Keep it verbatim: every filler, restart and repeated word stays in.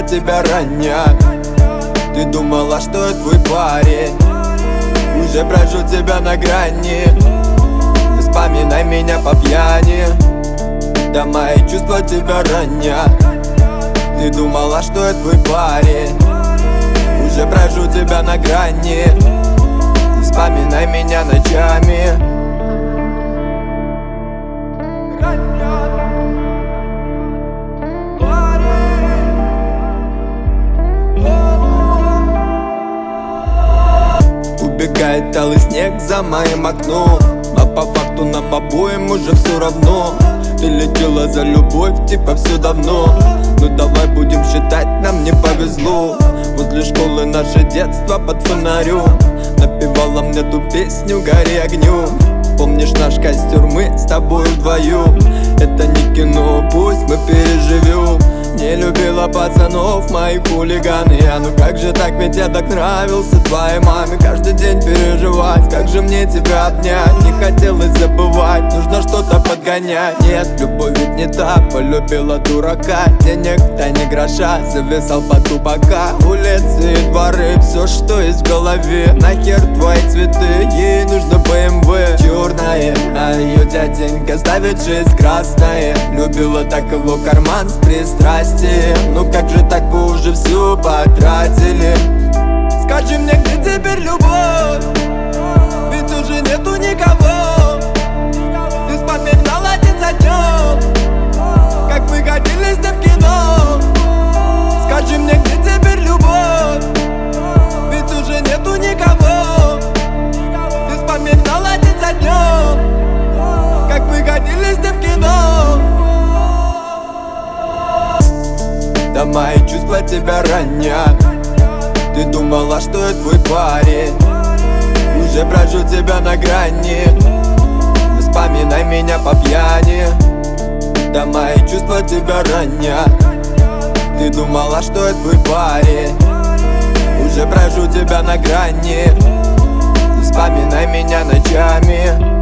тебя ранят. Ты думала, что я твой парень, уже брожу тебя на грани. Не вспоминай меня по пьяни, да мои чувства тебя ранят. Ты думала, что я твой парень, уже брожу тебя на грани. Не вспоминай меня ночами. Убегает талый снег за моим окном, а по факту нам обоим уже все равно. Ты летела за любовь, типа все давно. Ну давай будем считать, нам не повезло. Возле школы наше детство под фонарем напевала мне ту песню «Гори огнем». Помнишь наш костер, мы с тобой вдвоем? Это не кино, пусть мы переживем. Не любила пацанов, мои хулиганы. А ну как же так, ведь я так нравился твоей маме. Каждый день переживать, как же мне тебя обнять. Не хотелось забывать, нужно что-то подгонять. Нет, любовь ведь не так, полюбила дурака. Денег-то не гроша, зависал по тупака. Улицы и дворы, все, что есть в голове. Нахер твои цветы, ей нужно бэ эм вэ черное, а ее дяденька ставит жизнь красное. Любила так его карман с пристрастием. Ну как же так, вы уже все потратили? Скажи мне, где теперь любовь? Ведь уже нету никого. Ты вспоминала день за днем, как мы ходили с ним в кино. Скажи мне, где теперь любовь? Ведь уже нету никого. Ты вспоминала день за днем, как мы ходили с ним в кино. Да мои чувства тебя ранят. Ты думала, что я твой парень, уже брожу тебя на грани. Не вспоминай меня по пьяни, да мои чувства тебя ранят. Ты думала, что я твой парень, уже брожу тебя на грани. Не вспоминай меня ночами.